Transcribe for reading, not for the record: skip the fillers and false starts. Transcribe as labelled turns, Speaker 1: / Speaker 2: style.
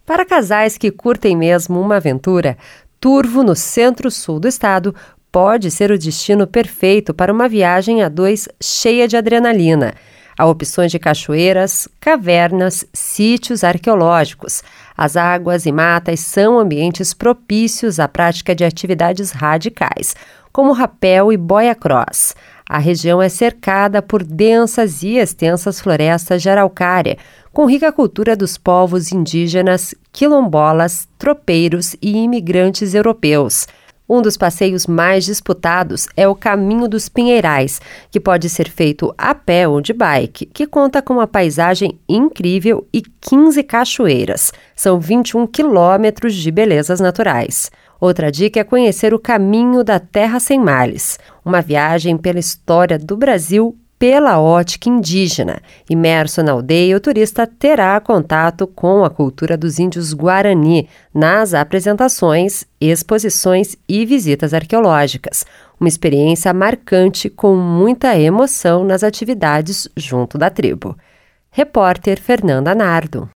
Speaker 1: Para casais que curtem mesmo uma aventura, Turvo, no centro-sul do estado, pode ser o destino perfeito para uma viagem a dois cheia de adrenalina. Há opções de cachoeiras, cavernas, sítios arqueológicos. As águas e matas são ambientes propícios à prática de atividades radicais, como rapel e boia cross. A região é cercada por densas e extensas florestas de araucária, com rica cultura dos povos indígenas, quilombolas, tropeiros e imigrantes europeus. Um dos passeios mais disputados é o Caminho dos Pinheirais, que pode ser feito a pé ou de bike, que conta com uma paisagem incrível e 15 cachoeiras. São 21 quilômetros de belezas naturais. Outra dica é conhecer o Caminho da Terra Sem Males, uma viagem pela história do Brasil pela ótica indígena. Imerso na aldeia, o turista terá contato com a cultura dos índios Guarani nas apresentações, exposições e visitas arqueológicas. Uma experiência marcante com muita emoção nas atividades junto da tribo. Repórter Fernanda Nardo.